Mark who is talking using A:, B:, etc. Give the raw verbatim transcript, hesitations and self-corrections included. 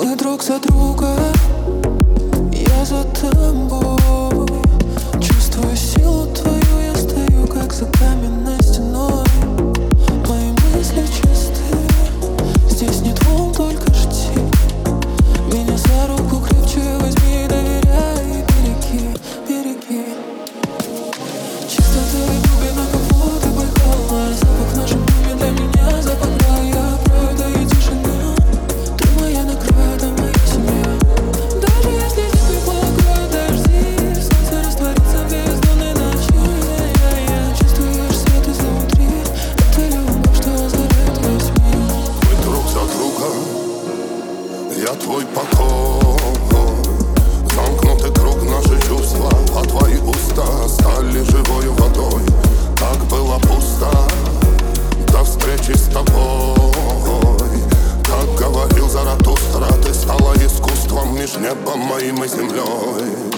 A: Мы друг за друга, я за тобой. Чувствую силу твою, я стою как за каменной стеной. Мои мысли чисты, здесь нет волн, только жди. Меня за руку крепче возьми, доверяй, береги, береги. Чистота и глубина, как воды Байкала. Запах нашей доме для меня, запах рая, правда и тишина. Ты моя награда, моя семья. Даже если небо покроет дожди, солнце растворится в бездонной ночи. Я чувствуешь свет изнутри, это любовь, что озаряет весь мир.
B: Мы друг за друга, я твой покой. Замкнутый круг, наши чувства, а твои уста стали живой водой. Так было пусто до встречи с тобой. Как говорил Заратустра, ты стала искусством меж небом моим и землей.